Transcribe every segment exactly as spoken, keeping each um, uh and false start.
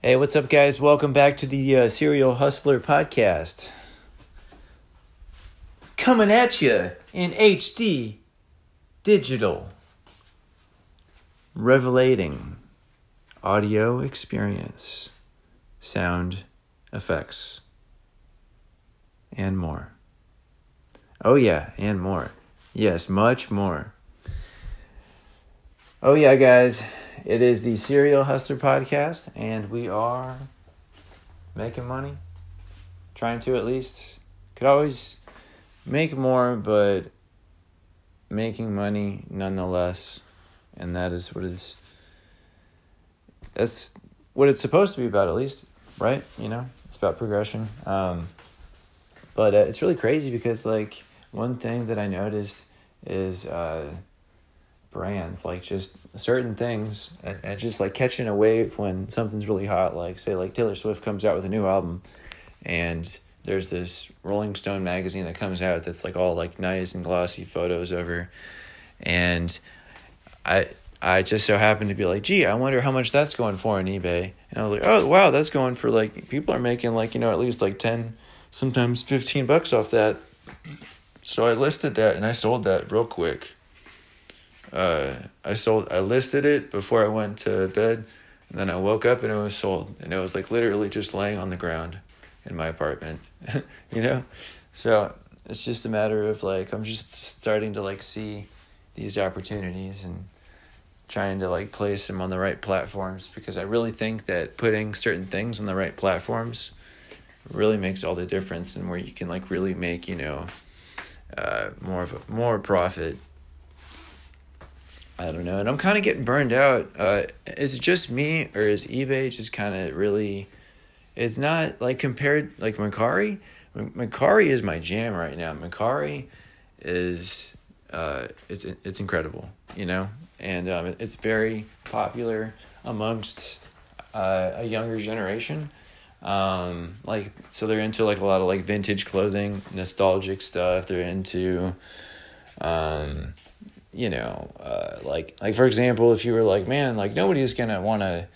Hey, what's up, guys? Welcome back to the uh, Serial Hustler podcast. Coming at you in H D, digital, revelating audio experience, sound effects, and more. Oh yeah, and more. Yes, much more. Oh yeah, guys. It is the Serial Hustler podcast, and we are making money. Trying to, at least. Could always make more, but making money nonetheless. And that is what it's that's what it's supposed to be about, at least, right? You know, it's about progression. Um, but uh, it's really crazy because, like, one thing that I noticed is uh, brands, like just certain things, and, and just like catching a wave when something's really hot. Like, say, like Taylor Swift comes out with a new album, and there's this Rolling Stone magazine that comes out that's like all like nice and glossy photos of her, and I I just so happened to be like, gee, I wonder how much that's going for on eBay. And I was like, oh wow, that's going for, like, people are making, like, you know, at least like ten, sometimes fifteen bucks off that. So I listed that and I sold that real quick. Uh, I sold. I listed it before I went to bed, and then I woke up and it was sold, and it was like literally just laying on the ground in my apartment, you know. So it's just a matter of, like, I'm just starting to like see these opportunities and trying to like place them on the right platforms, because I really think that putting certain things on the right platforms really makes all the difference, and where you can like really make, you know, uh, more of a more profit. I don't know, and I'm kind of getting burned out. Uh, is it just me, or is eBay just kind of really... It's not, like, compared... Like, Mercari? Mercari is my jam right now. Mercari is... Uh, it's it's incredible, you know? And um, it's very popular amongst uh, a younger generation. Um, like, so they're into, like, a lot of, like, vintage clothing, nostalgic stuff. They're into... Um, you know, uh, like, like for example, if you were like, man, like, nobody's going to want to,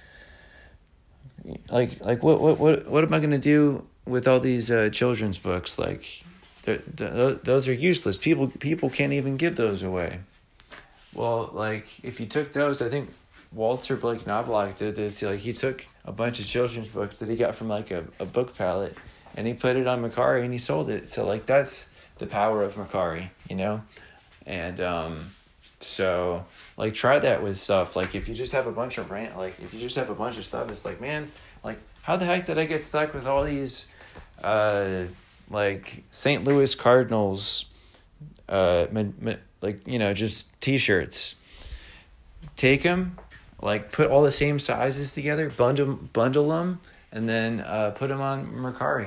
like, like, what, what, what, what am I going to do with all these uh, children's books? Like, they're, they're, those are useless. People, people can't even give those away. Well, like, if you took those, I think Walter Blake Knobloch did this. Like, he took a bunch of children's books that he got from, like, a, a book pallet, and he put it on Mercari and he sold it. So, like, that's the power of Mercari, you know? And um, so, like, try that with stuff. Like, if you just have a bunch of brand, like, if you just have a bunch of stuff, it's like, man, like, how the heck did I get stuck with all these, uh, like, Saint Louis Cardinals, uh, ma- ma- like, you know, just T-shirts. Take them, like, put all the same sizes together, bundle bundle them, and then uh, put them on Mercari.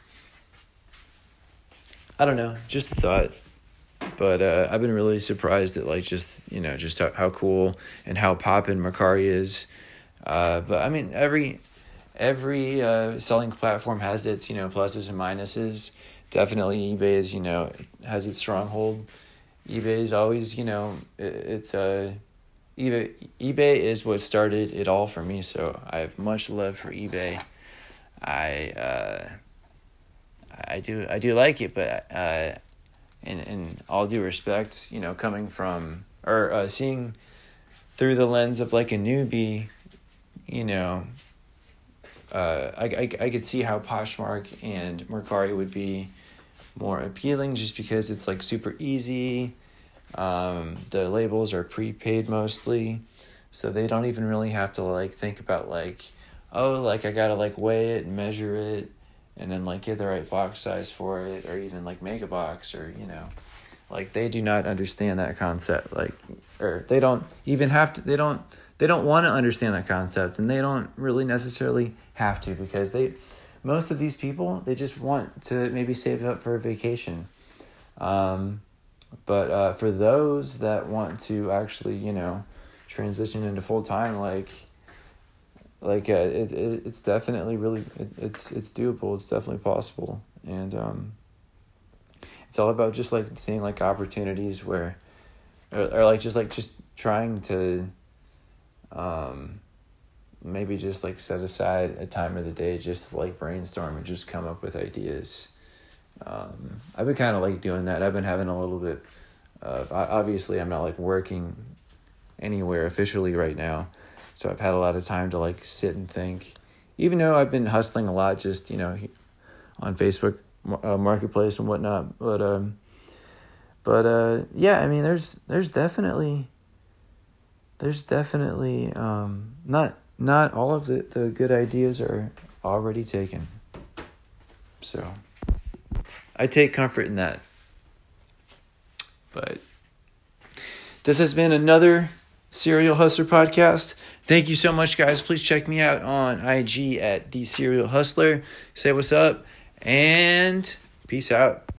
I don't know, just a thought. But uh, I've been really surprised at, like, just, you know, just how, how cool and how poppin' Mercari is. Uh, but, I mean, every every uh, selling platform has its, you know, pluses and minuses. Definitely eBay is, you know, has its stronghold. eBay is always, you know, it, it's... Uh, eBay, eBay is what started it all for me, so I have much love for eBay. I uh, I do I do like it, but... Uh, In, in all due respect, you know, coming from, or uh, seeing through the lens of, like, a newbie, you know, uh, I, I, I could see how Poshmark and Mercari would be more appealing, just because it's, like, super easy. Um, the labels are prepaid mostly, so they don't even really have to, like, think about, like, oh, like, I gotta, like, weigh it and measure it, and then, like, get the right box size for it, or even, like, make a box, or, you know, like, they do not understand that concept, like, or they don't even have to, they don't, they don't want to understand that concept, and they don't really necessarily have to, because they, most of these people, they just want to maybe save up for a vacation, um, but uh, for those that want to actually, you know, transition into full-time, like, Like uh, it, it, it's definitely really it, it's it's doable. It's definitely possible, and um, it's all about just like seeing like opportunities where, or, or like just like just trying to, um, maybe just like set aside a time of the day just to like brainstorm and just come up with ideas. Um, I've been kind of like doing that. I've been having a little bit of, obviously I'm not like working anywhere officially right now. So I've had a lot of time to like sit and think, even though I've been hustling a lot, just, you know, on Facebook uh, Marketplace and whatnot. But, um, but, uh, yeah, I mean, there's, there's definitely, there's definitely, um, not, not all of the, the good ideas are already taken. So I take comfort in that. But this has been another Serial Hustler podcast. Thank you so much, guys. Please check me out on I G at The Serial Hustler. Say what's up and peace out.